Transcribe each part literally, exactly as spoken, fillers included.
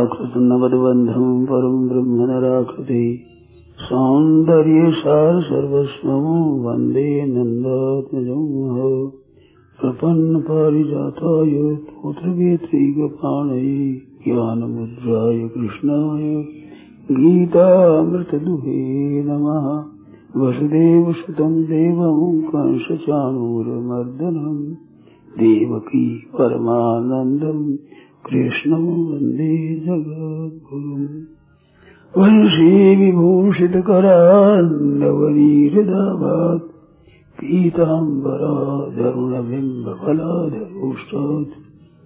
प्राकृत नवद्बंधम परम ब्रह्म नराकृति सौंदर्य सार सर्वस्वं वंदे नंदात्मजं प्रपन्न पारिजाताय पुत्रवेत्रैकपाणये ज्ञानमुद्राय कृष्णाय गीतामृतदुहे नमः। वसुदेवसुतं देवं कंसचाणूरमर्दनं देवकी परमानन्दं कृष्णं वन्दे जगद्गुरुम्। वंशी विभूषितकरान्नवनीहृदाभात् पीताम्बराधरुणबिम्बफलाधरोष्टात्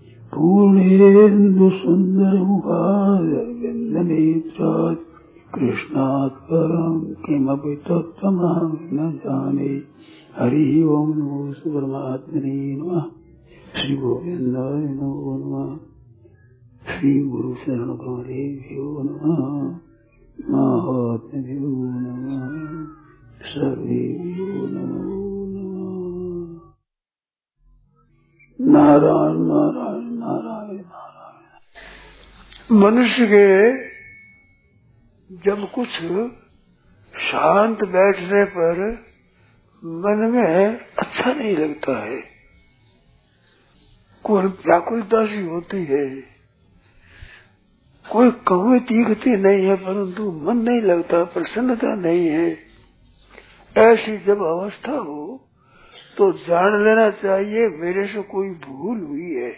पूर्णेन्दुसुन्दरमुखारविन्दनेत्रात् कृष्णात् परं किमपि तत्त्वमहं न जाने। हरि ओम नमो परमात्मने नमः। श्री गोविंदाय नमो नमः। श्री गुरु शरण गौरेभ्यो नमः। महात्म्यो नमः। सर्वेभ्यो नमो नमः। नारायण नारायण नारायण नारायण। मनुष्य के जब कुछ शांत बैठने पर मन में अच्छा नहीं लगता है, कोई व्याकुलता सी होती है, कोई कौवे तीखती नहीं है, परंतु मन नहीं लगता, प्रसन्नता नहीं है। ऐसी जब अवस्था हो तो जान लेना चाहिए मेरे से कोई भूल हुई है,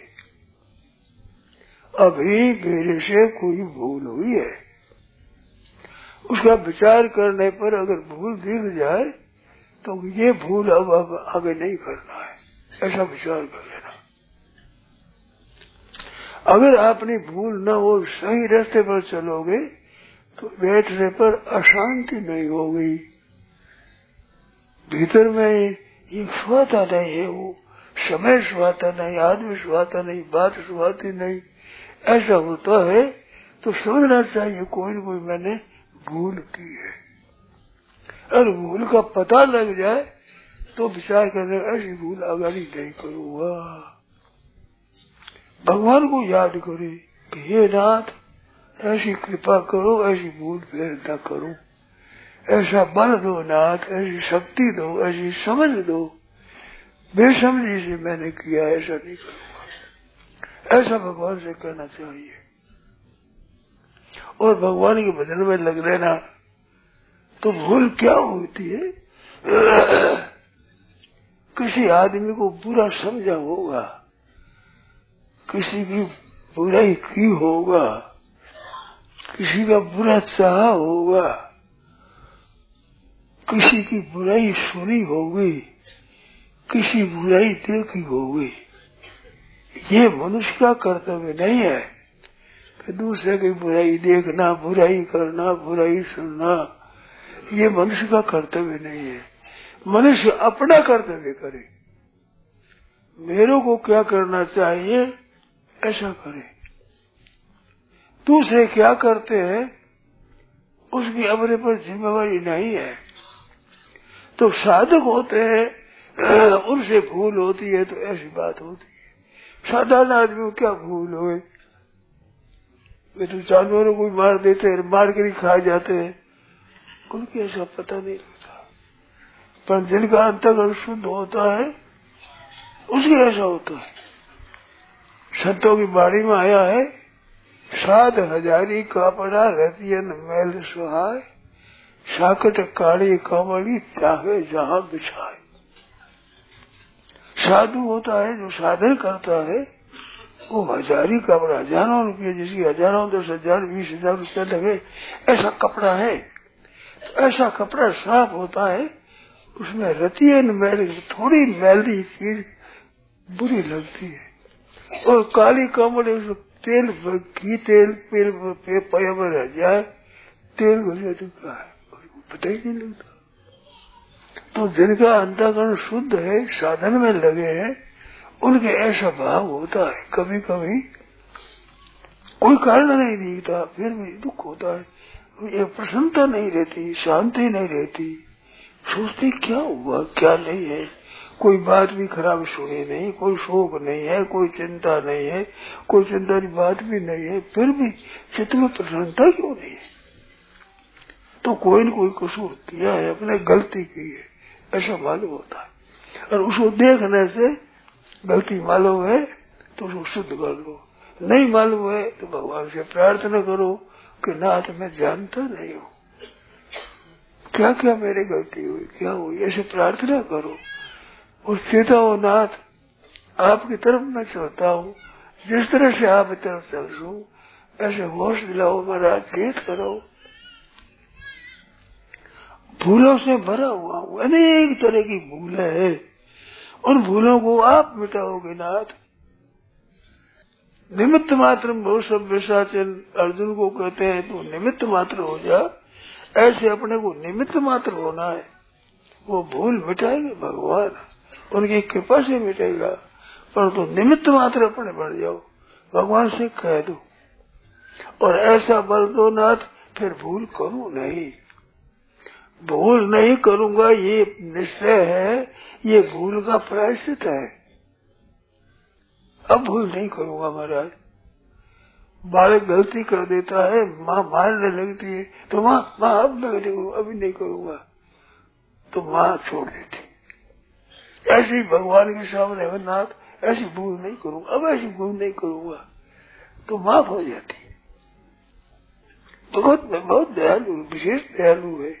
अभी मेरे से कोई भूल हुई है। उसका विचार करने पर अगर भूल दिख जाए तो ये भूल अब अब आगे नहीं करना है, ऐसा विचार कर लेना। अगर अपनी भूल न हो, सही रास्ते पर चलोगे तो बैठने पर अशांति नहीं होगी। भीतर में ये सुहाता नहीं है, वो समय सुहाता नहीं, आदमी सुहाता नहीं, बात सुहाती नहीं। ऐसा होता है तो समझना चाहिए कोई न कोई मैंने भूल की है। अगर भूल का पता लग जाए तो विचार करने ऐसी भूल आगाड़ी नहीं करूँगा। भगवान को याद करे कि हे नाथ ऐसी कृपा करो, ऐसी भूल फिर न करूं, ऐसा बल दो नाथ, ऐसी शक्ति दो, ऐसी समझ दो, बेसमझी से मैंने किया, ऐसा नहीं करूंगा। ऐसा भगवान से कहना चाहिए और भगवान के भजन में लग लेना। तो भूल क्या होती है? किसी आदमी को बुरा समझा होगा, किसी की बुराई की होगा, किसी का बुरा चाहा होगा, किसी की बुराई सुनी होगी, किसी बुराई देखी होगी। ये मनुष्य का कर्तव्य नहीं है कि दूसरे की बुराई देखना, बुराई करना, बुराई सुनना। ये मनुष्य का कर्तव्य नहीं है। मनुष्य अपना कर्तव्य करे, मेरे को क्या करना चाहिए ऐसा करे। दूसरे क्या करते हैं उसकी अपने पर जिम्मेवारी नहीं है। तो साधक होते हैं, उनसे भूल होती है तो ऐसी बात होती है। साधारण आदमी को क्या भूल हो, वे तो जानवरों को मार देते हैं, मार के नहीं खा जाते हैं, उनकी ऐसा पता नहीं लगता। पर जिनका अंतःकरण शुद्ध होता है उसकी ऐसा होता है। संतों की बाड़ी में आया है, सात हजारी कापड़ा रतियन मैल सुहाय, साकट काड़ी कमली चाहे जहाँ बिछाए। साधु होता है जो साधन करता है, वो हजारी कपड़ा, हजारों रुपये, जिसकी हजारों दस हजार बीस हजार रुपये लगे, ऐसा कपड़ा है। ऐसा कपड़ा साफ होता है, उसमें रतियन मैल, थोड़ी मैली चीज बुरी लगती है। और काली कमल तेल घी तेल पेल पे पया में रह जाए, तेल घुल चुका है, पता ही नहीं लगता। तो जिनका अंतःकरण शुद्ध है, साधन में लगे हैं, उनके ऐसा भाव होता है। कभी कभी कोई कारण नहीं दिखता, फिर भी दुख होता है, ये प्रसन्नता नहीं रहती, शांति नहीं रहती, सोचते क्या हुआ क्या नहीं है, कोई बात भी खराब सुनी नहीं, कोई शोक नहीं है, कोई चिंता नहीं है, कोई चिंता की बात भी नहीं है, फिर भी चित्त में प्रसन्नता क्यों नहीं है? तो कोई न कोई कसूर किया है, अपने गलती की है, ऐसा मालूम होता है। और उसको देखने से गलती मालूम है तो उसको शुद्ध कर लो, नहीं मालूम है तो भगवान से प्रार्थना करो कि नाथ मैं जानता नहीं हूँ, क्या क्या मेरी गलती हुई, क्या हुई, ऐसे प्रार्थना करो और सीधा हो नाथ आपकी तरफ मैं चलता हूँ, जिस तरह से आप तरफ चल रहा हूँ ऐसे होश दिलाओ महाराज, चेत करो। भूलों से भरा हुआ हूँ, अनेक तरह की भूलें हैं, उन भूलों को आप मिटाओगे नाथ। निमित्त मात्र वो सब विशाचन अर्जुन को कहते हैं तो निमित्त मात्र हो जा, ऐसे अपने को निमित्त मात्र होना है। वो भूल मिटाएंगे भगवान, उनकी कृपा से मिटेगा, पर तो निमित्त मात्र अपने बढ़ जाओ, भगवान से कह दो और ऐसा बल दो नाथ फिर भूल करूं नहीं, भूल नहीं करूंगा ये निश्चय है, ये भूल का प्रायश्चित है। अब भूल नहीं करूंगा महाराज। बालक गलती कर देता है, माँ मारने लगती है तो माँ माँ अब नहीं करूंगा, अभी नहीं करूंगा, तो माँ छोड़ देती। ऐसे ही भगवान के सामने नाथ ऐसी भूल नहीं करूंगा, अब ऐसी भूल नहीं करूंगा, तो माफ हो जाती है। बहुत बहुत दयालु, विशेष दयालु है।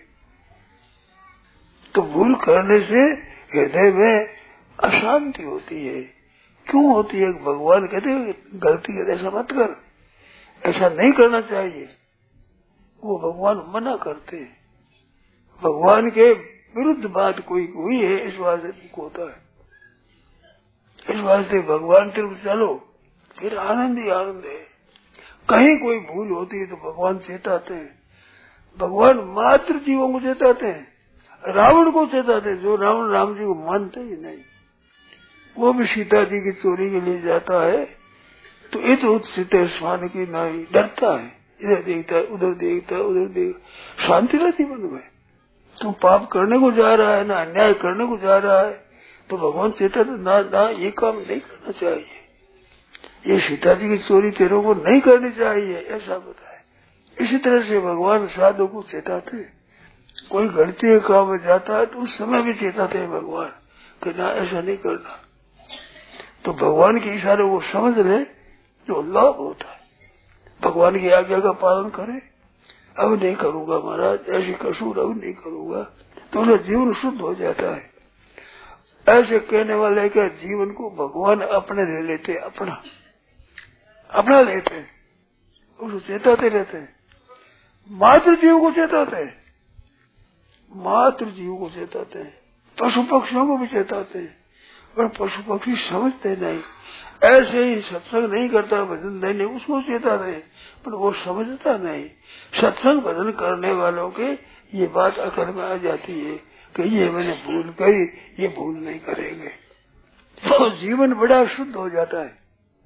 तो भूल करने से हृदय में अशांति होती है। क्यों होती है? भगवान कहते हैं गलती है ऐसा मत कर, ऐसा नहीं करना चाहिए, वो भगवान मना करते हैं। भगवान के विरुद्ध बात कोई हुई है इस वास्ते दुख होता है। इस वास्ते भगवान तरफ चलो फिर आनंद ही आनंद है। कहीं कोई भूल होती है तो भगवान चेताते हैं, भगवान मात्र जीवों को चेताते हैं, रावण को चेताते हैं। जो रावण राम जी को मानते ही नहीं, वो भी सीता जी की चोरी के लिए जाता है तो इत उत्सित स्वान की नाई, डरता है, इधर देखता है उधर देखता है उधर देख, शांति रहती मन में। तू पाप करने को जा रहा है ना अन्याय करने को जा रहा है, तो भगवान चेता तो ना ना ये काम नहीं करना चाहिए, ये सीता जी की चोरी तेरे को नहीं करनी चाहिए, ऐसा बताए। इसी तरह से भगवान साधु को चेताते हैं। कोई गलती के काम में जाता है तो उस समय भी चेताते हैं भगवान कि ना ऐसा नहीं करना। तो भगवान के इशारे वो समझ ले जो लाभ होता है, भगवान की आज्ञा का पालन करे। अब नहीं करूंगा महाराज, ऐसी कसूर अब नहीं करूंगा, तो उनका जीवन शुद्ध हो जाता है। ऐसे कहने वाले के जीवन को भगवान अपने ले लेते, अपना अपना लेते हैं, उसको चेताते रहते हैं। मातृ जीव को चेताते हैं, मातृ जीव को चेताते हैं, पशु पक्षियों को भी चेताते हैं, पर पशु पक्षी समझते नहीं। ऐसे ही सत्संग नहीं करता, भजन नहीं, उसको चेताते हैं, पर वो समझता नहीं। सत्संग भजन करने वालों के ये बात अकल में आ जाती है कि ये मैंने भूल करी, ये भूल नहीं करेंगे, तो जीवन बड़ा शुद्ध हो जाता है।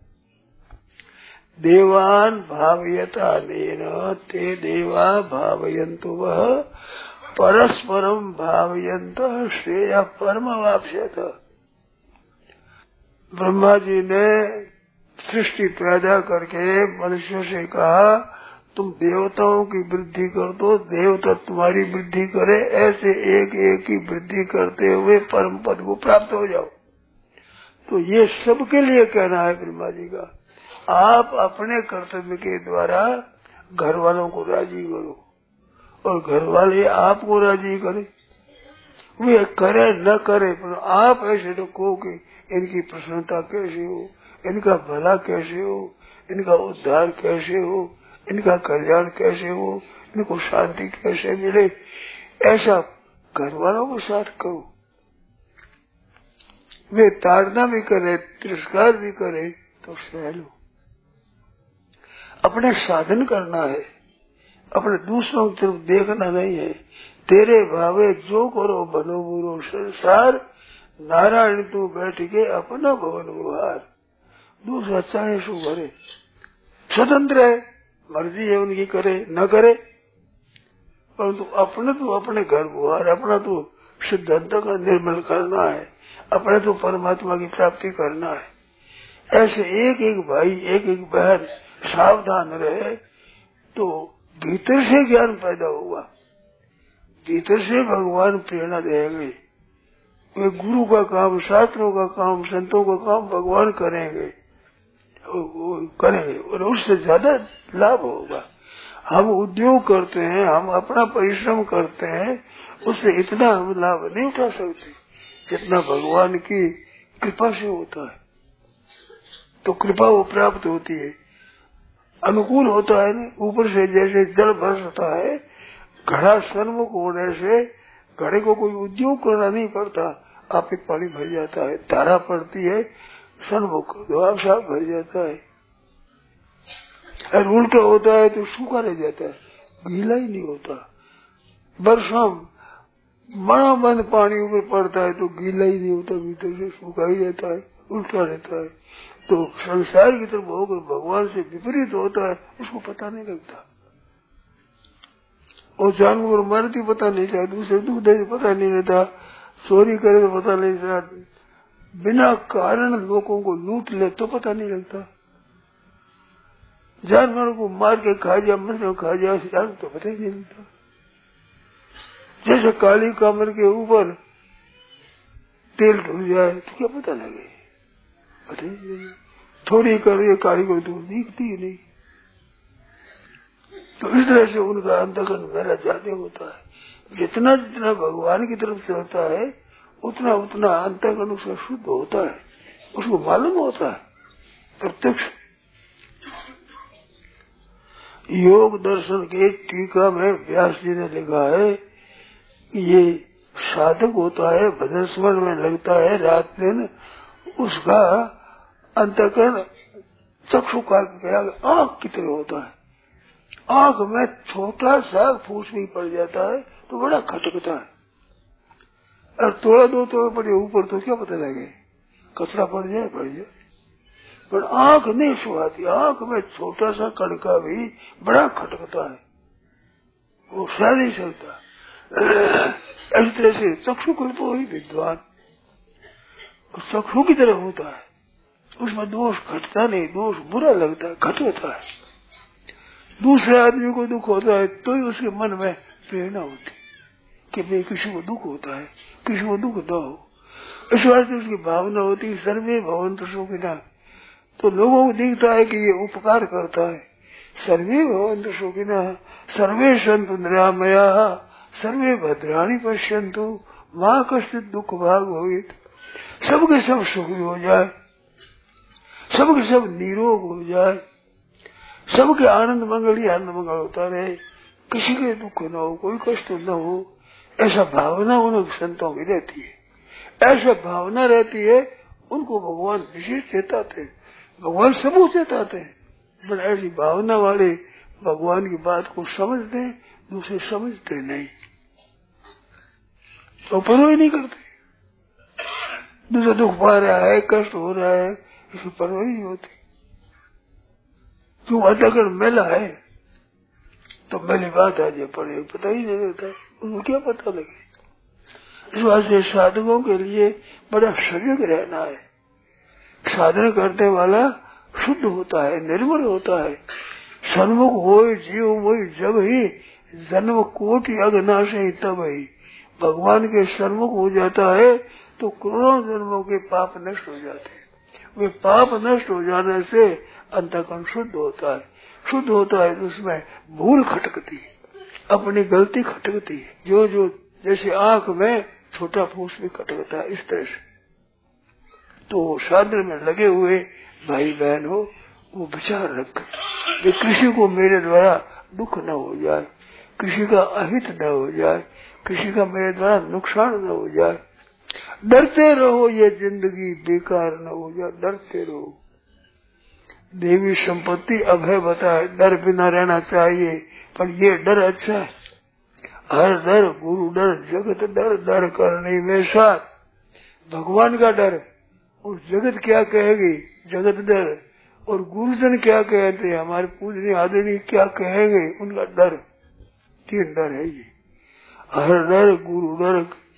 देवान भावयता नेन ते देवा भावयन्तु वह परस्परम भावयंत श्रेय परम वाप्स्यत। ब्रह्मा जी ने सृष्टि पैदा करके मनुष्यों से कहा तुम देवताओं की वृद्धि कर दो, देवता तुम्हारी वृद्धि करे, ऐसे एक एक की वृद्धि करते हुए परम पद को प्राप्त हो जाओ। तो ये सबके लिए कहना है ब्रह्मा जी का। आप अपने कर्तव्य के द्वारा घर वालों को राजी करो और घर वाले आपको राजी करे। वे करे न करे, पर आप ऐसे रखो कि इनकी प्रसन्नता कैसे हो, इनका भला कैसे हो, इनका उद्धार कैसे हो, इनका कल्याण कैसे हो, इनको शांति कैसे मिले, ऐसा घर वालों के साथ करो। वे ताड़ना भी करे, तिरस्कार भी करे तो सह लो। अपने साधन करना है, अपने दूसरों की तरफ देखना नहीं है। तेरे भावे जो करो बनो बुरो संसार, नारायण तू बैठ के अपना भवन गुहार। दूसरा चाहे सो करे, स्वतंत्र है, मर्जी है उनकी, करे न करे, परंतु अपने तो अपने घर गुहार, अपना तो सिद्धांत का निर्मल करना है। अपने तो परमात्मा की प्राप्ति करना है। ऐसे एक एक भाई एक एक बहन सावधान रहे तो भीतर से ज्ञान पैदा होगा, भीतर से भगवान प्रेरणा देंगे। वे गुरु का काम, शास्त्रों का काम, संतों का काम भगवान करेंगे करेंगे और उससे ज्यादा लाभ होगा। हम उद्योग करते हैं, हम अपना परिश्रम करते हैं, उससे इतना हम लाभ नहीं उठा सकते जितना भगवान की कृपा से होता है। तो कृपा वो प्राप्त होती है, अनुकूल होता है ना। ऊपर से जैसे जल बरसता है, घड़ा सन्मुख होने से घड़े को कोई उद्योग करना नहीं पड़ता, आप एक पानी भर जाता है। धारा पड़ती है, सन्मुख दो आप साफ भर जाता है। और उल्टा होता है तो सूखा रह जाता है, गीला ही नहीं होता। वर्षा बड़ा बंद पानी ऊपर पड़ता है तो गीला ही नहीं होता, भीतर से सूखा ही रहता है, उल्टा रहता है। तो संसार की तरफ होकर भगवान से विपरीत होता है, उसको पता नहीं लगता। और जानवर मरती पता नहीं चलता, दूसरे दुख दे पता नहीं रहता, चोरी करे तो पता नहीं चलता, बिना कारण लोगों को लूट ले तो पता नहीं लगता, जानवरों को मार के खा जा, मछलियों खा जा, तो पता ही नहीं लगता। जैसे काली कमर के ऊपर तेल ढुल जाए तो क्या पता लगे, पता ही नहीं। थोड़ी कर काली को तो दिखती ही नहीं। तो इस तरह से उनका अंतःकरण मेरा ज्यादा होता है। जितना जितना भगवान की तरफ से होता है उतना उतना अंतःकरण उसका शुद्ध होता है, उसको मालूम होता है प्रत्यक्ष। योग दर्शन के टीका में व्यास जी ने लिखा है कि ये साधक होता है, भजन स्मरण में लगता है रात दिन, उसका अंतःकरण चक्षु का आंख की तरह होता है। आंख में छोटा सा फूस भी पड़ जाता है तो बड़ा खटकता है, और थोड़ा दो थोड़ा पड़े ऊपर तो क्या पता लगे, कचरा पड़ जाए पड़ जाए, पर आंख नहीं सुहाती। आंख में छोटा सा कड़का भी बड़ा खटकता है, वो सह नहीं सकता। इस तरह से चक्षु कल्पो ही विद्वान चक्षु की तरह होता है, उसमें दोष घटता नहीं, दोष बुरा लगता है, घटता है। दूसरे आदमी को दुख होता है तो ही उसके मन में प्रेरणा होती कि भाई किसी को दुख होता है, किसी को दुख न हो, इस वास्ते उसकी भावना होती है सर्वे भवन्तु सुखिनः। तो लोगों को दिखता है कि ये उपकार करता है, सर्वे भवन्तु सुखिनः, सर्वे सन्तु निरामयाः, सर्वे भद्राणि पश्यन्तु मा कश्चित् दुख भाग भवेत्। सबके सब सुखी हो जाए, सबके सब निरोग हो जाए, सबके आनंद मंगल ही आनंद मंगल होता रहे, किसी के दुख न हो, कोई कष्ट न हो, ऐसा भावना उन संतों की रहती है। ऐसा भावना रहती है, उनको भगवान विशेष चेताते हैं, भगवान सबूत चेताते हैं। पर ऐसी भावना वाले भगवान की बात को समझते हैं, दूसरे समझते नहीं, तो परवाह ही नहीं करते। दूसरा दुख पा रहा है, कष्ट हो रहा है, इसकी परवाह नहीं होती। क्यों अंतःकरण मेला है तो मेरी बात आ जाए पड़े, पता ही नहीं रहता, उनको क्या पता लगे। इस वास्ते साधकों के लिए बड़ा सजग रहना है। साधन करने वाला शुद्ध होता है, निर्मल होता है। सन्मुख हो जीव वही जब ही जन्म कोटि अघनाश ही तब ही भगवान के सन्मुख हो जाता है तो करोड़ों जन्मों के पाप नष्ट हो जाते हैं। वे पाप नष्ट हो जाने से अंतःकरण शुद्ध होता है। शुद्ध होता है तो उसमें भूल खटकती है, अपनी गलती खटकती है। जो जो जैसे आंख में छोटा फूस भी खटकता है, इस तरह से तो साधन में लगे हुए भाई बहन हो, वो विचार रख कि किसी को मेरे द्वारा दुख न हो जाए, किसी का अहित न हो जाए, किसी का मेरे द्वारा नुकसान न हो जाए। डरते रहो, ये जिंदगी बेकार न हो जाए, डरते रहो। देवी संपत्ति अभय बताए, डर बिना रहना चाहिए, पर ये डर अच्छा है। हर डर गुरु डर, जगत डर, डर करने में साथ भगवान का डर। और जगत क्या कहेगी, जगत डर, और गुरुजन क्या कहते हैं, हमारे पूजनीय आदरणीय क्या कहेंगे, उनका डर। तीन डर है ये, हर डर गुरु डर,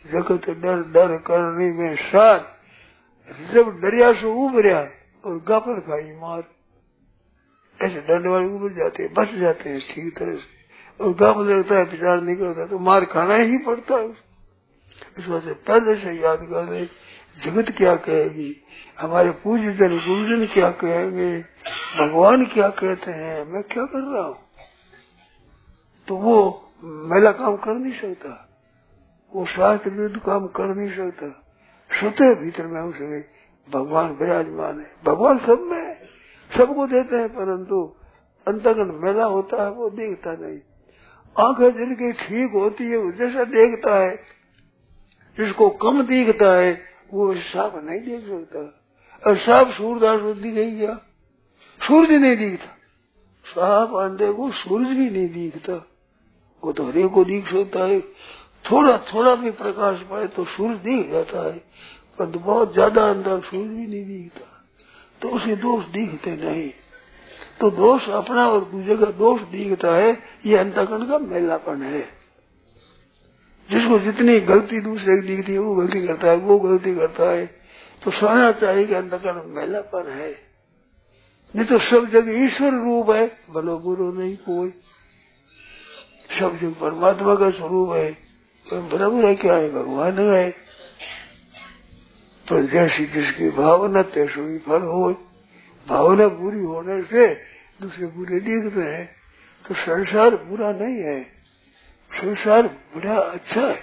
जगत डर डर करनी में साथ जब डरिया से उबरिया और गापर खाई मार, ऐसे डरने वाले उबर जाते हैं, बच जाते हैं ठीक तरह से, और गाप लगता है विचार नहीं करता तो मार खाना ही पड़ता है। इस वजह से पहले से याद कर ले जगत क्या कहेगी, हमारे पूज्य जन गुरुजन क्या कहेंगे, भगवान क्या कहते हैं, मैं क्या कर रहा हूँ। तो वो मैला काम कर नहीं सकता, वो शास्त्र विरुद्ध काम कर नहीं सकता। स्वतः भीतर में उसे भगवान विराजमान है। भगवान सब में है, सबको देते हैं, परंतु अंतर्गत मेला होता है वो देखता नहीं। आंखें जिनकी ठीक होती है वो जैसा देखता है, जिसको कम दिखता है वो साफ नहीं देख सकता। और साफ सूरदास को दिखेगी क्या, सूरज नहीं दिखता, साफ अंधे को सूरज भी नहीं दिखता। वो तो हरे को दिख सकता है, थोड़ा थोड़ा भी प्रकाश पाए तो सूरज दिख जाता है, पर बहुत ज्यादा अंदर सूरज भी नहीं दिखता, तो उसे दोष दिखते नहीं। तो दोष अपना और दूसरे का दोष दिखता है, ये अंतःकरण का मैलापन है। जिसको जितनी गलती दूसरे की दिखती है वो गलती करता है, वो गलती करता है, तो समझना चाहिए कि अंतःकरण मैलापन है। नहीं तो सब जगह ईश्वर रूप है, भलो बुरो नहीं कोई, सब जगह परमात्मा का स्वरूप है, भला बुरा क्या है, भगवान है। पर जैसी जिसकी भावना तैसो ही फल हो। भावना बुरी होने से दूसरे बुरे दिखते हैं, तो संसार बुरा नहीं है, संसार बड़ा अच्छा है।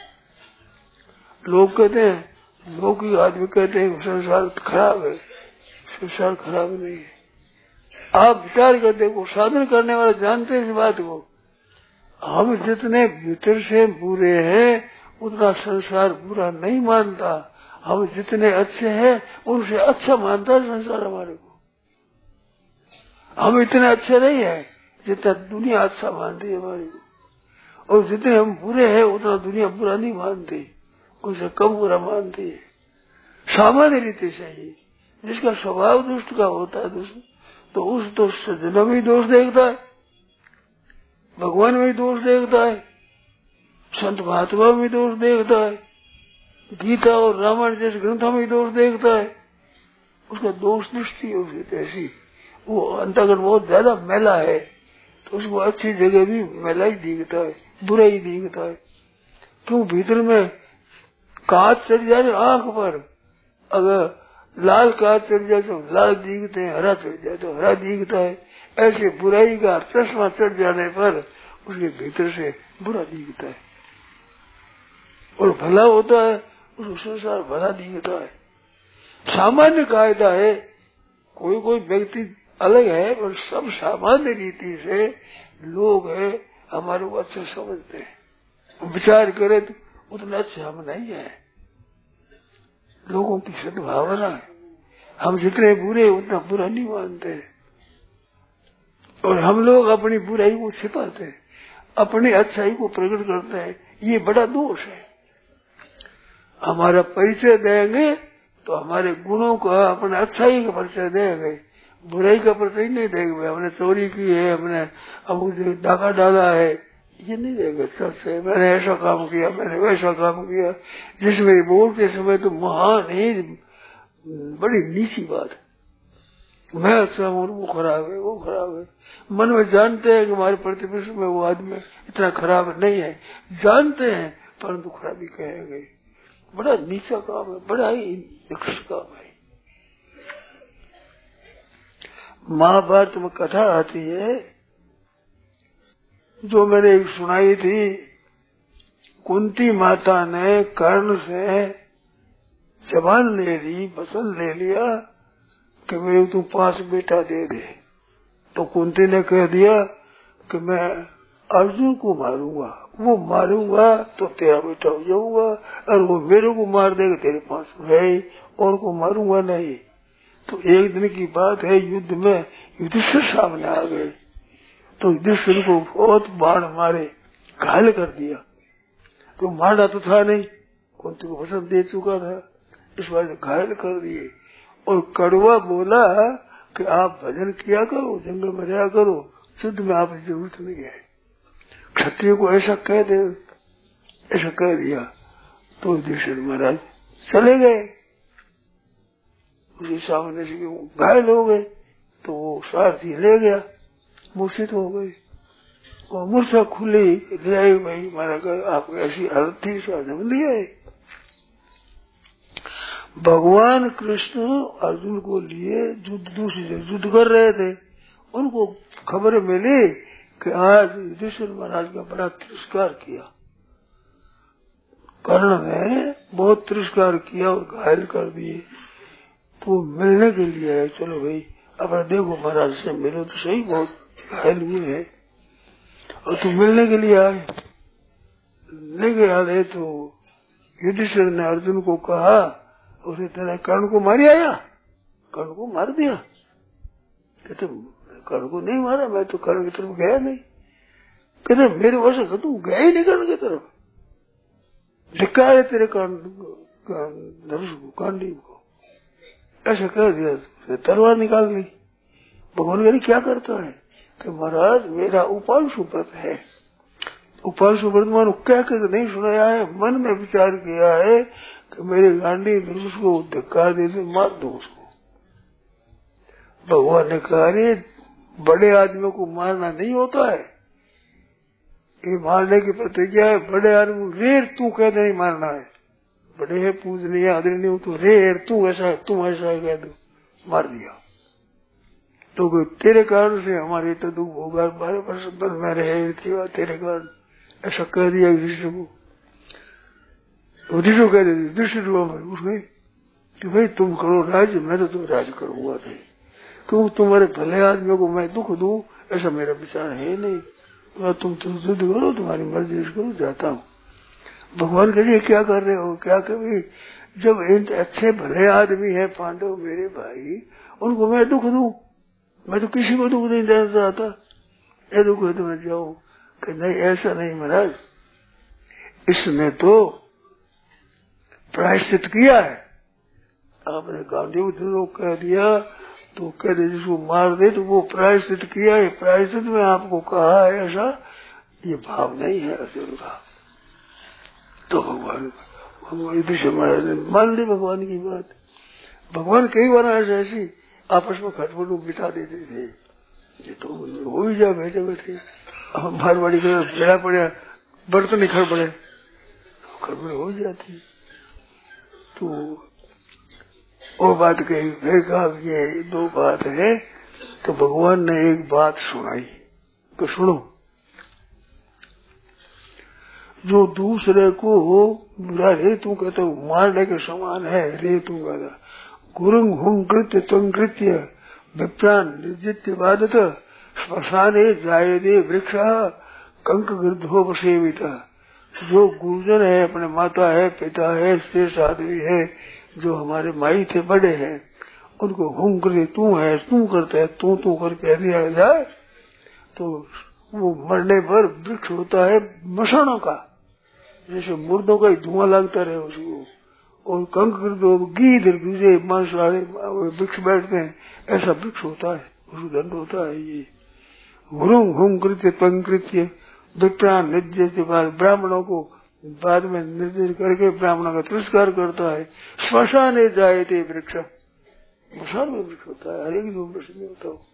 लोग कहते हैं, लोग आदमी कहते हैं संसार खराब है, संसार खराब नहीं है। आप विचार करते हो, साधन करने वाले जानते हैं इस बात को। हम जितने भीतर से बुरे हैं उतना संसार बुरा नहीं मानता, हम जितने अच्छे हैं उनसे अच्छा मानता है संसार हमारे को। हम इतने अच्छे नहीं है जितना दुनिया अच्छा मानती है हमारे को, और जितने हम बुरे हैं उतना दुनिया बुरा नहीं मानती, उनसे कम बुरा मानती है। सामान्य रीति से ही जिसका स्वभाव दुष्ट का होता है दुष्ट, तो उस दोष से जन्म में दोष देखता है, भगवान में दोष देखता है, संत महात्मा में दोष देखता है, गीता और रामायण जैसे ग्रंथों में दोष देखता है। उसका दोष दृष्टि है उसकी ऐसी, वो अंतर्गत बहुत ज्यादा मैला है, तो उसको अच्छी जगह भी मैला ही दिखता है, बुरा ही दिखता है। क्यों, भीतर में कांच चढ़ जाए आंख पर, अगर लाल कांच चढ़ जाए तो लाल दिखते हैं, हरा चढ़ जाए तो हरा दिखता है। ऐसे बुराई का चश्मा चढ़ जाने पर उसके भीतर से बुरा दिखता है, और भला होता है उसको संसार भला दिखता है। सामान्य कायदा है, कोई कोई व्यक्ति अलग है, पर सब सामान्य रीति से लोग है हमारे को अच्छे समझते हैं। विचार करें तो उतना अच्छे हम नहीं है, लोगों की सद्भावना है, हम जितने बुरे उतना बुरा नहीं मानते, और हम लोग अपनी बुराई को छिपाते हैं, अपनी अच्छाई को प्रकट करते हैं। ये बड़ा दोष है। हमारा परिचय देंगे तो हमारे गुणों का, अपने अच्छाई का परिचय देंगे, बुराई का परिचय नहीं देंगे। हमने चोरी की है, हमने अब डाका डाला है, ये नहीं देंगे। सच से मैंने ऐसा काम किया, मैंने वैसा काम किया, जिसमें बोलते समय तो महान ही बड़ी नीची बात है। मैं अच्छा हूँ, वो खराब है, वो खराब है। मन में जानते हैं कि हमारे प्रतिपक्ष में वो आदमी इतना खराब नहीं है, जानते हैं, परंतु खराबी कहेंगे। बड़ा नीचा काम है, बड़ा ही निकृष्ट काम है। महाभारत में कथा आती है जो मैंने एक सुनाई थी। कुंती माता ने कर्ण से जबान ले ली, वचन ले लिया कि मेरे तू पांच बेटा दे दे। तो कुंती ने कह दिया कि मैं अर्जुन को मारूंगा, वो मारूंगा तो तेरा बेटा हो जाऊंगा, और वो मेरे को मार देगा तेरे पास है, और को मारूंगा नहीं। तो एक दिन की बात है, युद्ध में युधिष्ठिर सामने आ गए, तो युधिष्ठिर को बहुत बाण मारे, घायल कर दिया। तो मारना तो था नहीं, कुंती को वचन दे चुका था, इस बार घायल कर दिए। और कड़वा बोला कि आप भजन किया करो, जंगल में रहा करो, युद्ध में आप जरूरत नहीं है। क्षत्रिय को ऐसा कह दे, ऐसा कह दिया। तो युधिष्ठिर महाराज चले गए। उसी सामने से घायल हो गए तो वो सारथी ले गया, मूर्छित हो गए। और मूर्छा खुली ले आई, भाई मारा कर आपको ऐसी हालत थी, साधन लिया है। भगवान कृष्ण अर्जुन को लिए युद्ध दूसरी युद्ध कर रहे थे। उनको खबर मिली कि आज युधिष्ठिर महाराज का बड़ा तिरस्कार किया, कर्ण ने बहुत तिरस्कार किया और घायल कर दिए। तो मिलने के लिए आए, चलो भाई अपना देखो महाराज से मिलो तो सही, बहुत घायल हुए हैं और तुम मिलने के लिए आए। लेके आ गए तो युधिष्ठिर ने अर्जुन को कहा, उसे तेरा कर्ण को मार आया, कर्ण को मार दिया। कहते कर्ण को नहीं मारा, मैं तो कर्ण की तरफ गया नहीं। कहते मेरे वश तू गया ही नहीं कर्ण की तरफ, धिक्कार है तेरे कर्ण धनुष को, कांडी को। ऐसा कह दिया, तलवार निकाल ली। भगवान कहते क्या करता है कि महाराज मेरा उपांशु व्रत है, उपांशु व्रत मानो कह कर नहीं सुनाया है, मन में विचार किया है कि मेरे गांडी धनुष को धिक्कार दे दे, मार दो उसको। भगवान ने कहा अरे बड़े आदमियों को मारना नहीं होता है, ये मारने की प्रतिज्ञा है। बड़े आदमी रेर तू कहते नहीं मारना है, बड़े है पूजनीय आदरणीय हो तो रेर तू ऐसा है, तुम ऐसा है कह दो, मार दिया। तो तेरे कारण से हमारे तो दुख होगा, बारह वर्ष बन में रहे थे तेरे कारण, ऐसा कह दिया युधिष्ठिर को। युधिष्ठिर कह दिया, युधिष्ठिर उठ गए कि भाई तुम करो राज्य, मैं तो तुम राज्य करूंगा नहीं, क्यों तुम्हारे भले आदमियों को मैं दुख दूं ऐसा मेरा विचार है नहीं। तुम तुम युद्ध करो, तुम्हारी मर्जी करो, जाता हूँ। भगवान कहिए क्या कर रहे हो, क्या कभी जब इन अच्छे भले आदमी है पांडव मेरे भाई, उनको मैं दुख दूं, मैं तो किसी को दुख नहीं देना चाहता, ये दुख है तो मैं जाऊं। कि नहीं ऐसा नहीं महाराज, इसने तो प्रायश्चित किया है। आपने गांधी कह दिया तो कह दे जिसको मार दे तो वो प्रायश्चित किया है, प्रायश्चित में आपको कहा है ऐसा, ये भाव नहीं है अर्जुन का। तो भगवान युधिष्ठिर महाराज ने मान ली भगवान की बात। भगवान कई बार ऐसी आपस में खटपट बिठा देते थे, ये तो हो ही जा बैठे बैठे बार बारी बेड़ा पड़ा, बर्तन ही खड़बड़े, खड़बड़ हो जाती। तो वो बात कही, फिर कहा कि दो बात है। तो भगवान ने एक बात सुनाई, तो सुनो, जो दूसरे को बुरा रेतु कहते मारने के समान है, रेतु कहता गुरुंग हुं कृत्य त्वं कृत्य विप्रान निर्जित्य बाधत श्मशाने जायते वृक्ष कंक गृद्धो सेवित। जो गुरुजन है, अपने माता है, पिता है, श्रेष्ठ आदमी है, जो हमारे माई थे बड़े हैं, उनको हुं करे तू है, तू करता है, तू तू करके दिया जाए तो वो मरने पर वृक्ष होता है मशानों का, जैसे मुर्दों का ही धुआं लगता रहे उसको। और कंक गीध दूसरे मांस वाले वृक्ष बैठते हैं, ऐसा वृक्ष होता है, उसको दंड होता है। ये हुरुंग हुं कृत्य त्वं कृत्य विप्रान निर्जय बाद ब्राह्मणों को बाद में निर्देश करके ब्राह्मणों का तिरस्कार करता है। श्मशाने जायते वृक्ष, श्मशान में वृक्ष होता है, हर एक जो वृक्ष में होता हो।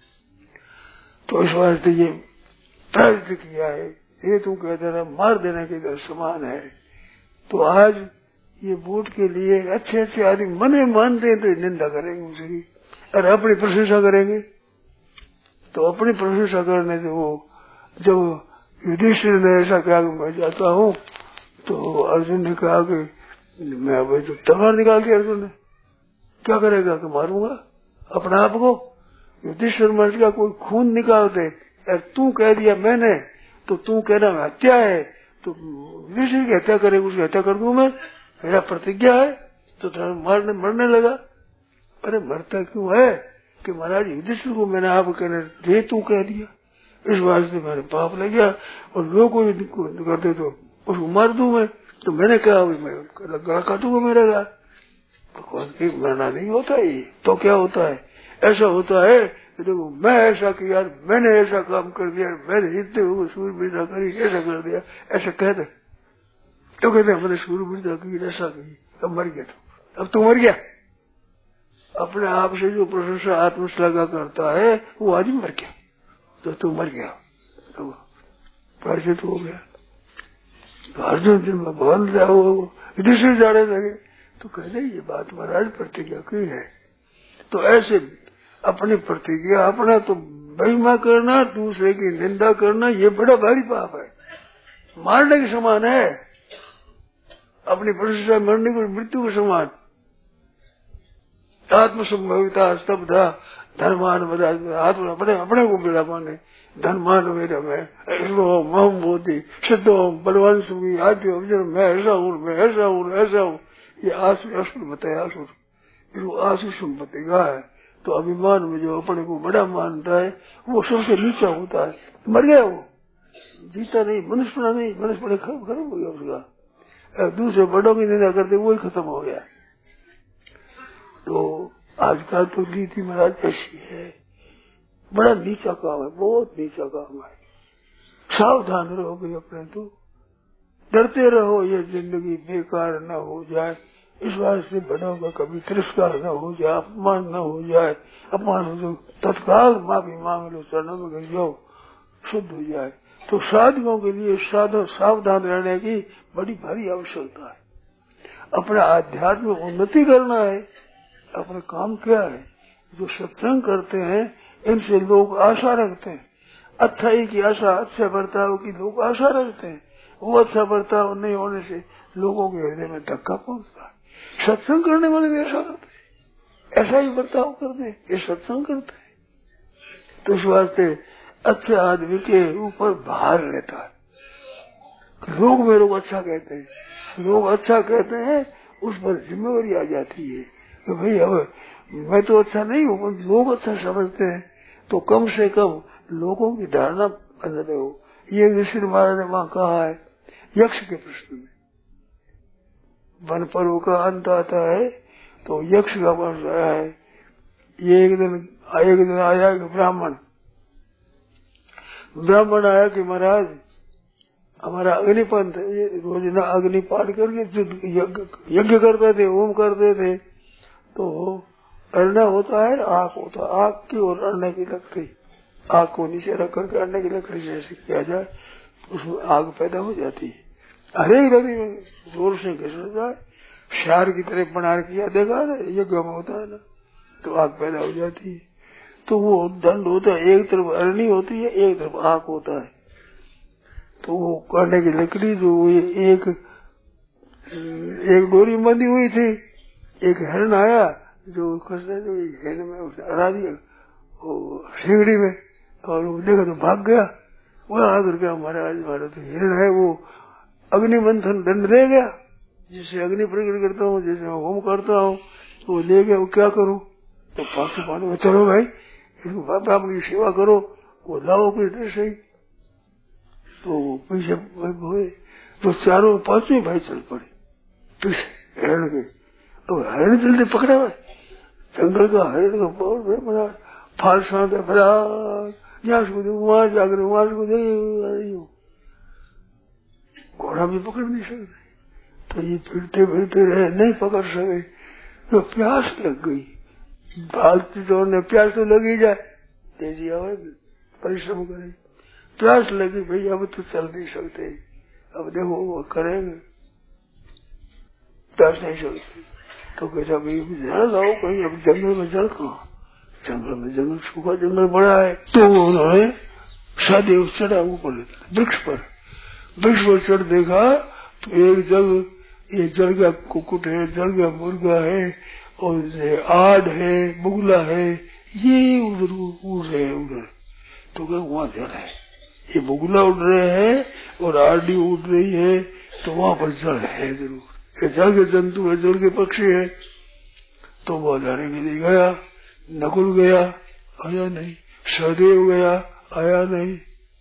तो इस वास्ते ये प्रायश्चित किया है, ये तू कह देना मार देने के समान है। तो आज ये वोट के लिए अच्छे अच्छे आदमी मन में मानते हैं तो निंदा करेंगे उसकी, और अपनी प्रशंसा करेंगे। तो अपनी प्रशंसा करने से वो जब युधिष्ठिर ने ऐसा कहा कि मैं जाता हूँ, तो अर्जुन ने कहा कि मैं अब जो तलवार निकाल दी, अर्जुन ने क्या करेगा कि मारूंगा अपने आप को। युधिष्ठिर मर्ज का कोई खून निकाल दे, यार तू कह दिया मैंने तो तू कहना हत्या है, तो युधिष्ठिर की हत्या करेगा, उसकी हत्या कर दूं मैं, मेरा प्रतिज्ञा है। तो मरने मरने लगा। अरे मरता क्यों है कि महाराज युधिष्ठिर को मैंने आप कहने दे तू कह दिया, इस वास्ते मेरे पाप लग गया, और लोग को करते तो उसको मार दूं मैं, तो मैंने कहा मैं गला काटूंगा मेरा गला। भगवान की मरना नहीं होता है, तो क्या होता है, ऐसा होता है कि देखो मैं ऐसा किया, मैंने ऐसा काम कर दिया, मैंने जितने हुए सूर बीजा करी ऐसा कर दिया, ऐसा कहते तो कहते मैंने सूर्य मृदा की नशा की, अब मर गया तो, अब तू मर गया। अपने आप से जो प्रशंसा आत्मश्लाघा करता है वो आज मर गया, तो तू मर गया, तो पराजित हो गया। तो अर्जुन जी भगवान युधिष्ठिर जाने लगे तो कहते ये बात महाराज प्रतिज्ञा की है, तो ऐसे अपनी प्रतिज्ञा अपना तो महिमा करना, दूसरे की निंदा करना ये बड़ा भारी पाप है, मारने के समान है। अपनी प्रशंसा मरने को मृत्यु के समान। आत्मसंभविता स्तब्धा धर्मान आत्मा अपने अपने को बिड़ा माने, धर्मान मेरा मैं मम बोधी सिद्धो बलवान सुखी आद्य अवसर मैं ऐसा हूँ, मैं ऐसा हूँ, ऐसा हूँ। ये आसुर असुर बताया, आसुर इसको आसुर संपत्ति का है। तो अभिमान में जो अपने को बड़ा मानता है वो सबसे नीचा होता है, मर गया वो, जीता नहीं, मनुष्य नहीं, मनुष्य खत्म खत्म हो गया उसका। दूसरे बड़ों की निंदा करते वही खत्म हो गया। तो आज का तो नीति महाराज ऐसी है, बड़ा नीचा काम है, बहुत नीचा काम है। सावधान रहो भाई अपने, तो डरते रहो ये जिंदगी बेकार न हो जाए, इस बात से बड़ों का कभी तिरस्कार न हो जाए, अपमान न हो जाए। अपमान हो जाए तत्काल माफी मांग लो, चरणों में गिर जाओ, शुद्ध हो जाए। तो साधकों के लिए साधो सावधान रहने की बड़ी भारी आवश्यकता है। अपना आध्यात्मिक उन्नति करना है। अपना काम क्या है? जो सत्संग करते हैं इनसे लोग आशा रखते हैं, अच्छाई की आशा, अच्छे बर्ताव की लोग आशा रखते हैं। वो अच्छा बर्ताव नहीं होने से लोगों के हृदय में धक्का पहुंचता है। सत्संग करने वाले भी ऐसा करते हैं, ऐसा ही बर्ताव करते हैं, ये सत्संग करते हैं। तो इस वास्ते अच्छे आदमी के ऊपर भार रहता है। लोग मेरे को अच्छा कहते हैं, लोग अच्छा कहते हैं, उस पर जिम्मेवारी आ जाती है कि भाई अब मैं तो अच्छा नहीं हूँ, लोग अच्छा समझते हैं, तो कम से कम लोगों की धारणा बदले हो। ये ऋषि महाराज ने वहां कहा है यक्ष के प्रश्न में, वन पर्व का अंत आता है तो यक्ष का वर्ष आया है। ये एक दिन एक दिन आया कि ब्राह्मण ब्राह्मण आया कि महाराज हमारा अग्निपंथ रोज ना अग्नि पाठ करके यज्ञ करते थे, होम करते थे, तो अरना होता है, आग होता है, आग की और अरने की लकड़ी, आग को नीचे रख करके अरने की लकड़ी जैसे किया जाए तो उसमें आग पैदा हो जाती है। हरेक लकड़ी में जोर से घिस जाए, शार की तरह बना किया देखा ना, यज्ञ में होता है ना, तो आग पैदा हो जाती है। तो वो दंड होता है, एक तरफ अरणी होती है, एक तरफ आग होता है। तो वो करने की लकड़ी जो एक एक डोरी बंधी हुई थी, एक हिरण आया जो खसने जो हिरण में उसने हरा दिया सिगड़ी में, और वो देखा तो भाग गया। वो आकर के महाराज हमारा तो हिरण है, वो अग्नि मंथन दंड दे गया, जिससे अग्नि प्रकट करता हूँ, जैसे मैं होम करता हूँ, वो ले गया। वो क्या करूँ? तो पांच पानी में चलो भाई इसको बाबा अपनी सेवा करो, वो लाओ किस देर से। तो पीछे हुए तो चारों पांचों भाई चल पड़े पीछे हिरण के। तो हिरण जल्दी पकड़ा हुआ, जंगल का हिरण का बहुत बड़ा फाल सांत है, बड़ा यहाँ से वहां जाकर वहां से घोड़ा भी पकड़ नहीं सकते। तो ये फिरते फिरते रहे, नहीं पकड़ सके। तो प्यास लग गई, भागते दौड़ने, प्यास तो लग ही जाए, तेजी आवे परिश्रम करे, प्यास लगी भाई अब तो चल नहीं सकते, अब देखो वो करेंगे, प्यास नहीं सकती। तो कहता भाई जल लाओ कहीं, अब जंगल में जल कहाँ, जंगल में जंगल सूखा जंगल बड़ा है। तो उन्होंने सदैव चढ़ा ऊपर वृक्ष पर, वृक्ष पर चढ़ देखा तो एक जग ये जल गया कुकुट है, जल गया मुर्गा है, और आड़ है, बुगला है, ये उधर उड़ रहे हैं उधर। तो क्या वहां जल है, ये बुगला उड़ रहे हैं और आड़ी उड़ रही है, तो वहां पर जल है जरूर, ये जल के जंतु है, जल के पक्षी है। तो वो जाने के लिए गया, नकुल गया, आया नहीं, सहदेव गया, आया नहीं,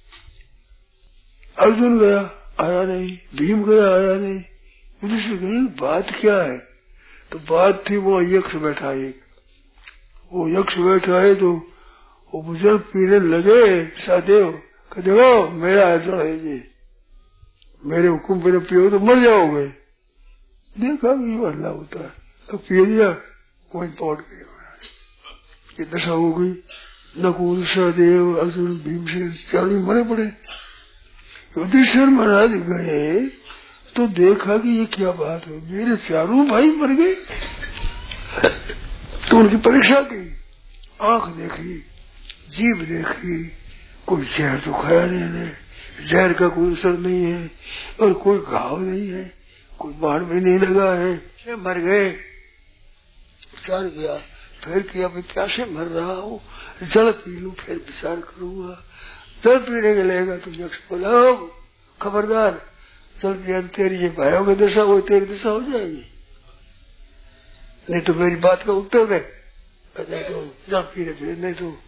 अर्जुन गया, आया नहीं, भीम गया, आया नहीं। युधिष्ठिर कही बात क्या है? तो बात थी वो यक्ष बैठा है, वो यक्ष बैठा है, तो वो बुजुर्ग पीने लगे। सहदेव देखो मेरा जल है ये, मेरे हुक्म बिना पियो तो मर जाओगे। देखा कि ये हल्ला होता है, अब पी लिया, कोई पौट गया, ये दशा हो गई। नकुल सहदेव अर्जुन भीमसेन चारों मरे पड़े। युधिष्ठिर महाराज गए तो देखा कि ये क्या बात है, मेरे चारों भाई मर गए। तो उनकी परीक्षा की, आंख देखी, जीभ देखी, कोई जहर तो खाया नहीं, जहर का कोई असर नहीं है और कोई घाव नहीं है, कोई बाढ़ भी नहीं लगा है, मर गए। विचार किया, फिर किया मैं प्यासे मर रहा हूँ, जल पी लूं फिर विचार करूंगा। जल पीने के लेगा तो यक्ष बोला खबरदार, जल पिया तेरी ये भाइयों की दशा हो, तेरी दशा हो जाएगी, नहीं तो मेरी बात का उत्तर दे, नहीं तो जल पीने फिर नहीं तो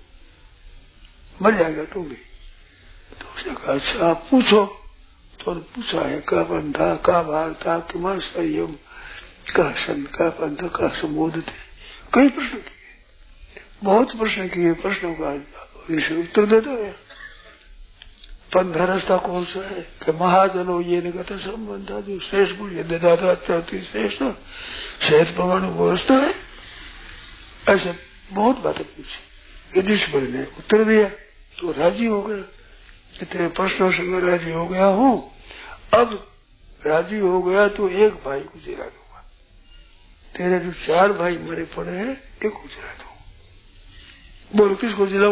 मर जाएगा तू भी। तो उसने कहा अच्छा आप पूछो। तो पूछा है का बंधा का वार्ता तुम्हारा संयम का सन का बंधा का संबोध थे, कई प्रश्न किए, बहुत प्रश्न किए। प्रश्नों का ऋषि उत्तर देता है। पंद्रह रास्ता कौन सा है कि महाजनो ये निगत संबंध जो श्रेष्ठ गुण ये दादा श्रेष्ठ श्रेष्ठ प्रमाण वो रास्ता है। ऐसे बहुत बातें पूछी, युधिष्ठिर ने उत्तर दिया तो राजी हो गया। तेरे प्रश्नों से मैं राजी हो गया हूँ, अब राजी हो गया तो एक भाई को जिला दूंगा, तेरे जो चार भाई मरे पड़े हैं एक को जिला दूंगा। बोलो किसको जिलाऊ?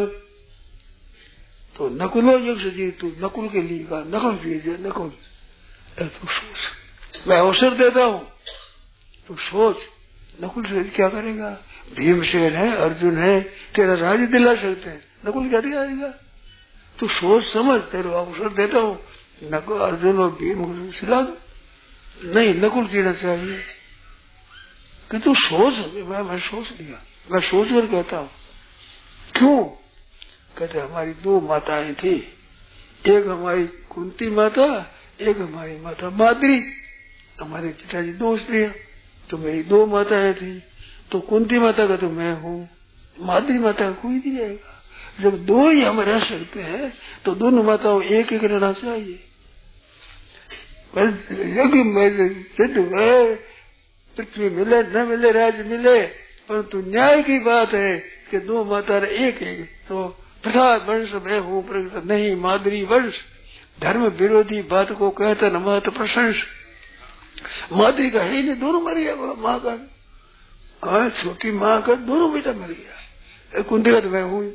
तो नकुलो यक्ष जी, तू नकुल के लिए कहा, नकुल कीजिए नकुल। तो सोच, मैं अवसर देता हूँ तो सोच, नकुल से क्या करेगा? भीमसेन है, अर्जुन है, तेरा राज्य दिला सकते हैं, नकुल क्या दिलाएगा? तू सोच समझ, तेरे अवसर देता हूँ, नकुल अर्जुन और भीम को सिला दो। नहीं, नकुल जीना चाहिए कि तू सोच। मैं मैं सोच लिया, मैं सोच कर कहता हूँ। क्यों? कहते हमारी दो माताएं थी, एक हमारी कुंती माता, एक हमारी माता माद्री। हमारे पिताजी दो स्त्रियां, तो मेरी दो माताएं थी। तो कुंती माता का तो मैं हूँ, माद्री माता का कोई नहीं रहेगा। जब दो ही हम रह सकते हैं तो दोनों माताओं एक एक रहना चाहिए। पृथ्वी मिले न मिले, राज्य मिले, परंतु न्याय की बात है कि दो माता एक एक। तो प्रसाद वंश में हूँ, नहीं माद्री वंश। धर्म विरोधी बात को कहता न महत प्रशंस। माद्री का ही नहीं, दोनों मर गया। माँ का हाँ, छोटी माँ का दोनों बेटा मर गया। कुंती का तो मैं हूँ।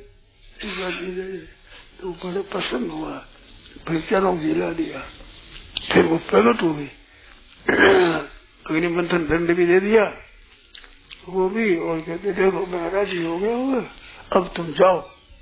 तो बड़े प्रसन्न हुआ, फिर चारों जिला दिया। फिर वो प्रकट हो गई, अग्निमंथन दंड भी दे दिया वो भी, और कहते देखो मैं राजी हो गया हूँ, अब तुम जाओ।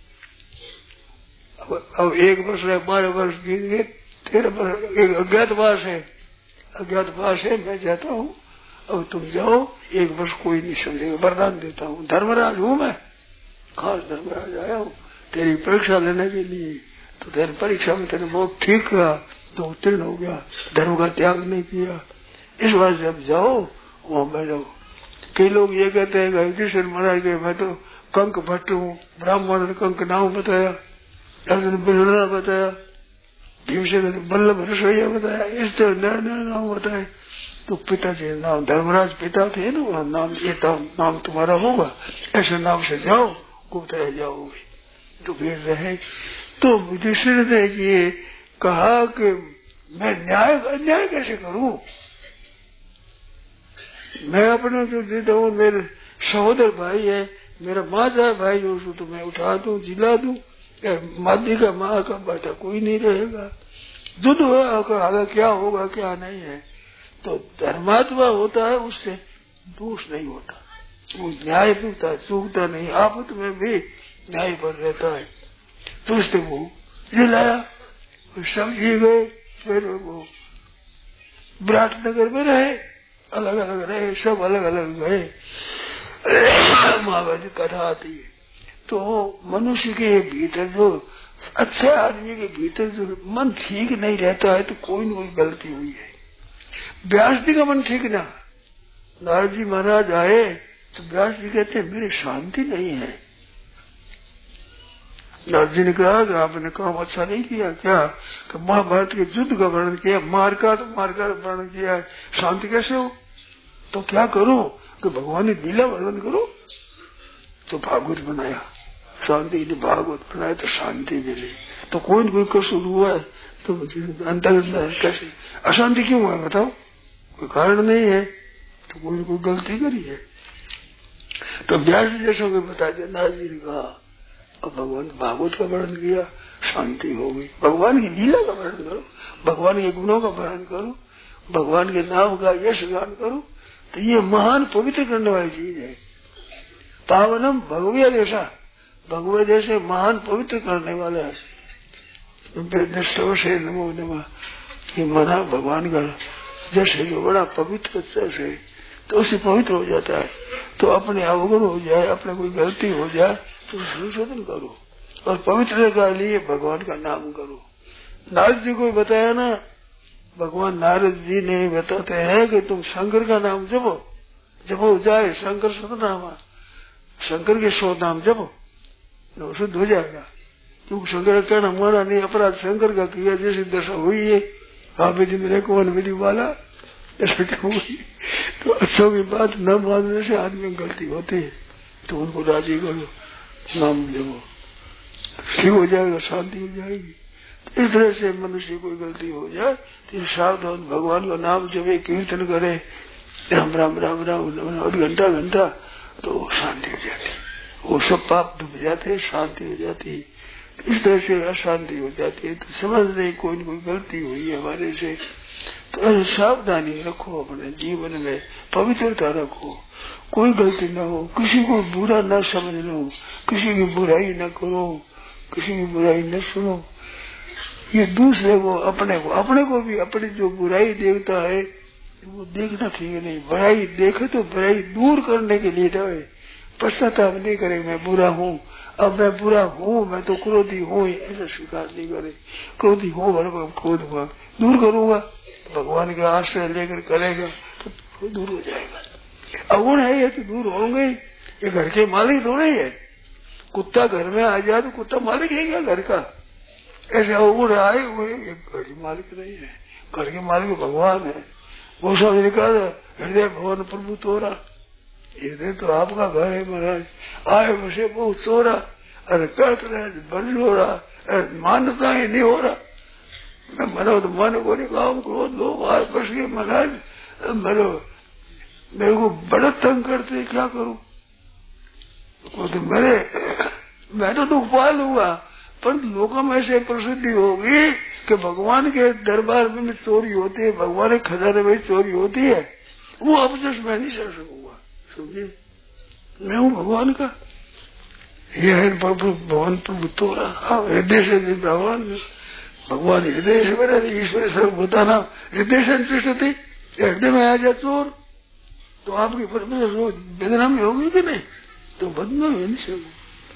अब, अब एक वर्ष है, बारह वर्ष बीत गए, तेरह वर्ष एक अज्ञातवास है, अज्ञातवास है, मैं जाता हूँ, अब तुम जाओ, एक वर्ष कोई नहीं समझेगा, वरदान देता हूँ। धर्मराज हूँ मैं, खास धर्मराज आया हूँ तेरी परीक्षा लेने के लिए। तो तेरी परीक्षा में तेने बहुत ठीक कहा तो उत्तीर्ण हो गया, धर्म का त्याग नहीं किया, इस बात से अब जाओ वहां बैठो। कई लोग ये कहते हैं युधिष्ठिर महाराज के मैं तो कंक भट्ट हूँ, ब्राह्मण ने कंक नाम बताया, अर्जुन बिलड़ा बताया, भीमसेन ने बल्लभ रसोईया बताया, इस तरह नया नया नाम बताए। तो पिताजी नाम धर्मराज पिता थे ना, नाम ये नाम तुम्हारा होगा, ऐसे नाम से जाओ, गुप्त रह जाओगे। तो फिर रहे तो युधिष्ठिर ने ये कहा कि मैं न्याय अन्याय कैसे करूं? मैं अपने जो देता हूँ, मेरे सहोदर भाई है, मेरा माता भाई उसको तो मैं उठा दूं, जिला दूं, मादी का माँ का बेटा कोई नहीं रहेगा। युद्ध आगे क्या होगा क्या नहीं है। तो धर्मात्मा होता है, उससे दोष नहीं होता, वो न्याय होता है, चूकता नहीं, आपत में भी न्याय पर रहता है। तो उससे वो जिलाया, समझी गए। फिर वो विराटनगर में रहे, अलग अलग रहे, सब अलग अलग गए। महाभारत की कथा आती है। तो मनुष्य के भीतर जो अच्छे आदमी के भीतर जो मन ठीक नहीं रहता है तो कोई न कोई गलती हुई है। व्यास जी का मन ठीक ना, नारद जी महाराज आए तो व्यास जी कहते मेरी शांति नहीं है। नारद जी ने कहा कि आपने काम अच्छा नहीं किया। क्या कि महाभारत के युद्ध का वर्णन किया, मार का तो मार का वर्णन किया है, शांति कैसे हो? तो क्या करो कि भगवान ने लीला वर्णन करो। तो भागवत बनाया, शांति ने भागवत बनाया तो शांति मिली। तो कोई न कोई कसूर हुआ है तो अंतर कैसे अशांति क्यों हुआ बताओ? कोई कारण नहीं है तो कोई न कोई गलती करी है। तो व्यास जी जैसा कोई बता दिया, नारद जी ने कहा अब भगवान भागवत का वर्णन किया, शांति हो गई। भगवान की लीला का वर्णन करो, भगवान के गुणों का वर्णन करो, भगवान के नाम का यश गान करो, तो ये महान पवित्र करने वाली चीज है। पावनम भगवत जैसा, भगवत जैसे महान पवित्र करने वाला है। से नमो नमः, ये मना भगवान का जैसे जो बड़ा पवित्र जैसे, तो उससे पवित्र हो जाता है। तो अपने अवगुण हो जाए, अपने कोई गलती हो जाए तो संशोधन करो और पवित्र के लिए भगवान का नाम करो। नारद जी को बताया ना, भगवान नारद जी ने बताते हैं कि तुम शंकर का नाम जपो, जपो जाए शंकर सतनामा, शंकर के सौ नाम जपो तो शुद्ध हो जाएगा। क्योंकि शंकर का कहना माना नहीं, अपराध शंकर का किया, जैसी दशा हुई है आप विधि मेरे कौन विधि वाला ऐसा क्या हुई। तो अच्छों की बात न मानने से आदमी में गलती होती है, तो उनको राजी करो, नाम जपो, ठीक हो जाएगा, शांति हो जाएगी। तो इस तरह से मनुष्य कोई गलती हो जाए तो सावधान भगवान का नाम जपे, कीर्तन करे, राम राम राम राम घंटा घंटा, तो शांति हो जाती, वो सब पाप डूब जाते, शांति हो जाती। इस तरह से अशांति हो जाती है तो समझ नहीं कोई न कोई गलती हुई है हमारे से, तो सावधानी रखो, अपने जीवन में पवित्रता रखो, कोई गलती न हो, किसी को बुरा न समझ लो, किसी की बुराई न करो, किसी की बुराई न सुनो। ये दूसरे को, अपने को, अपने को भी अपनी जो बुराई देखता है वो देखना ठीक नहीं। बुराई देखे तो बुराई दूर करने के लिए जाए, पश्चाताप नहीं करे मैं बुरा हूँ, अब मैं बुरा हूँ, मैं तो क्रोधी हूँ, ऐसा स्वीकार नहीं करे। क्रोधी हूँ बराबर क्रोध हुआ दूर करूंगा, भगवान के आश्रय लेकर करेगा तो दूर हो जाएगा। अवगुण है ये तो दूर होंगे, ये घर के मालिक थोड़े है। कुत्ता घर में आ जाए तो कुत्ता मालिक है क्या घर का? ऐसे अवगुण आए हुए घर के मालिक नहीं है, घर के मालिक भगवान है। वो सब निकाल हृदय भवन प्रभु तोरा, हृदय तो आपका घर है महाराज, आए बसे बहुत सोरा, अरे करत रहे बर्ज हो रहा, अरे मानता ही नहीं हो रहा। मैं मरो तो मन को नहीं, काम क्रोध दो बार बस गए महाराज, मरो मेरे को बड़ा तंग करते, क्या करूं? तो मेरे मैं तो दुख पा लूंगा, पर लोगों में से प्रसिद्धि होगी कि भगवान के दरबार में चोरी होती है, भगवान के खजाने में चोरी होती है, वो अवसर मैं नहीं सह सकूंगा। समझे, मैं हूँ भगवान का, ये है प्रभु भगवान प्रभु तोरा, हृदय से भगवान भगवान हृदय से मेरा ईश्वर सर्व बताना, हृदय से अंतरिष्ट थी, हृदय में आ जाए चोर तो आपकी बदनामी होगी कि नहीं? तो बदनामी नहीं सकूँ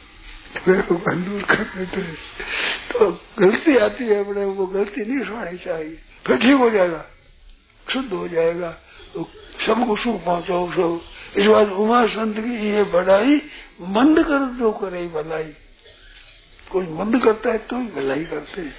दूर कर देते, तो गलती आती है अपने, वो गलती नहीं सुनानी चाहिए, फिर ठीक हो जाएगा, शुद्ध हो जाएगा, तो सबको सुख पहुंचाओ सब। इस बात उमा संत की ये बढ़ाई, मंद कर दो करे भलाई, कोई मंद करता है तो ही भलाई करते हैं।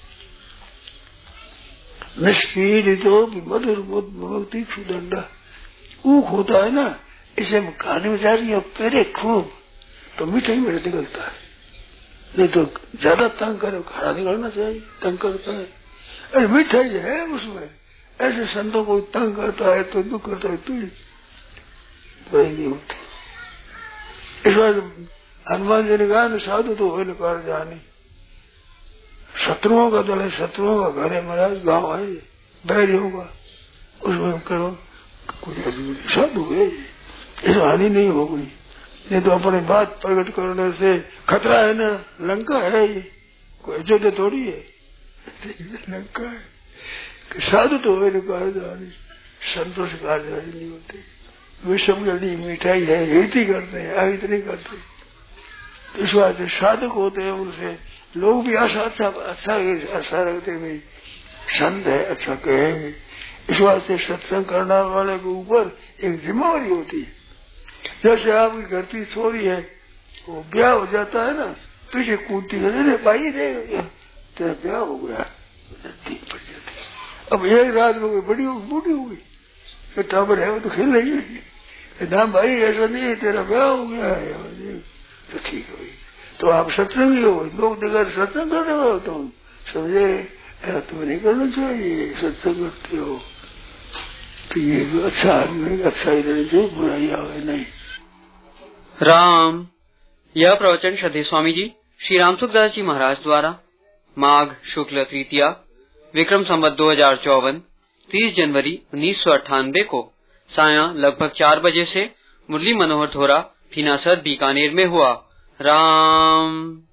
निष्पीड़ितो मधुर भक्ति क्षुदंडा, ऊख होता है ना, इसे हम खाने में जा रही है पेरे खूब तो मीठा ही मेरे निकलता है, नहीं तो ज्यादा तंग करे खाना निकलना चाहिए, तंग करता है अरे मीठा ही है उसमें। ऐसे संतों को तंग करता है तो दुख करता है तो बुराई नहीं होती। इस बार हनुमान जी ने कहा साधु तो हो कर जाने, शत्रुओं का दल है, शत्रुओं का घर है महाराज, गाँव है बैर होगा, उसमें करो कोई साधु है, इस हानि नहीं होगी। नहीं तो अपनी बात प्रकट करने से खतरा है ना, लंका है ये, कोई अयोध्या थोड़ी है, लंका है। कि साधु तो हो कार्य, संतोष कार्य नहीं होते, वे सब जल्दी मिठाई है हित ही करते हैं, अहित नहीं करते। तो इस बात से साधक होते हैं, उनसे लोग भी आशा अच्छा अच्छा आशा रखते भाई संत है अच्छा कहेंगे। इस बात से सत्संग करने वाले के ऊपर एक जिम्मेवारी होती है। जैसे आपकी घर की छोरी है, वो ब्याह हो जाता है ना, पीछे कूदती है, भाई देख तेरा ब्याह हो गया, ठीक पड़ जाती। अब एक रात में कोई बड़ी होगी बूढ़ी होगी, टाबर है वो तो खेल रही है ना, भाई ऐसा नहीं तेरा ब्याह हो गया है, तो ठीक है भाई। तो आप सत्संगी हो, लोग देखा सत्संग कर रहे हो, तुम समझे तुम्हें नहीं करना चाहिए, सत्संग करते हो तो ये अच्छा आदमी अच्छा ही रहना चाहिए, बुराई आगे नहीं। राम। यह प्रवचन श्रद्धेय स्वामी जी श्री रामसुखदास जी महाराज द्वारा माघ शुक्ल तृतीया विक्रम संवत दो हजार चौवन तीस जनवरी उन्नीस सौ अट्ठानबे को सायं लगभग चार बजे से मुरली मनोहर धोरा, फीनासर, बीकानेर में हुआ। राम।